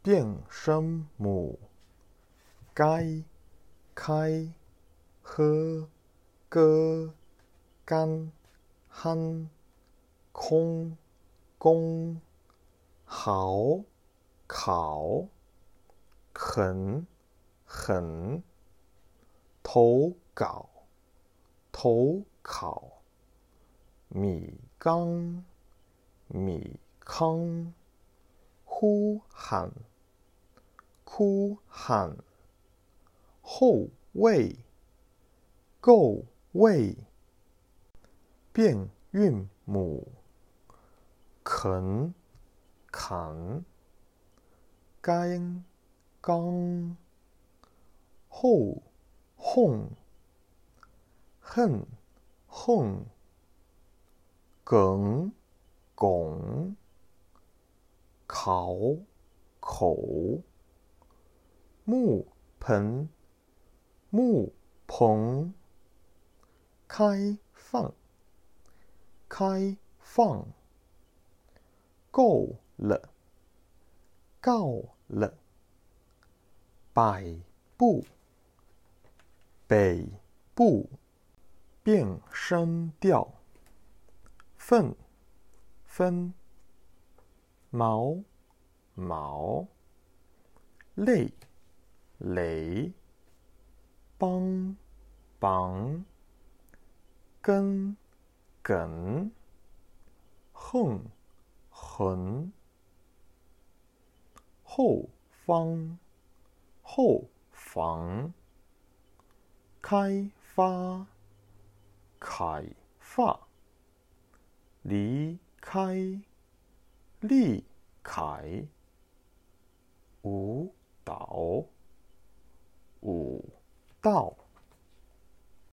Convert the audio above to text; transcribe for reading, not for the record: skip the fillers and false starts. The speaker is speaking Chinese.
变声母：该、开、喝、歌、干、憨、空、公、好、考、肯、很、投稿、投考、米缸、米糠、呼喊、哭喊、后位、够位、变韵母：肯、砍、干、刚、后、哄、恨、横、梗、拱、考、口、木盆、木棚、开放、开放、够了、告了、摆布、北部、变声调：分、分、毛、毛、累、累、帮、帮、跟、梗、横、横、后方、后房、开发、凯发、离开、立凯、舞蹈、舞道。